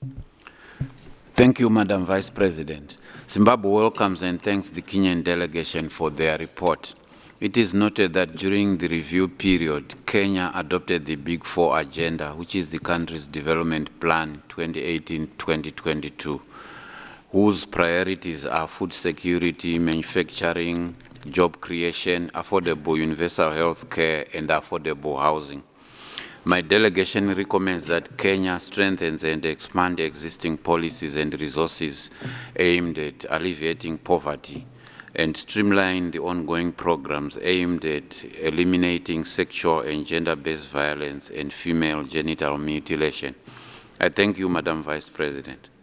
Thank you, Madam Vice President. Zimbabwe welcomes and thanks the Kenyan delegation for their report. It is noted that during the review period, Kenya adopted the Big Four agenda, which is the country's development plan 2018-2022, whose priorities are food security, manufacturing, job creation, affordable universal health care, and affordable housing. My delegation recommends that Kenya strengthens and expand existing policies and resources aimed at alleviating poverty and streamline the ongoing programs aimed at eliminating sexual and gender-based violence and female genital mutilation. I thank you, Madam Vice President.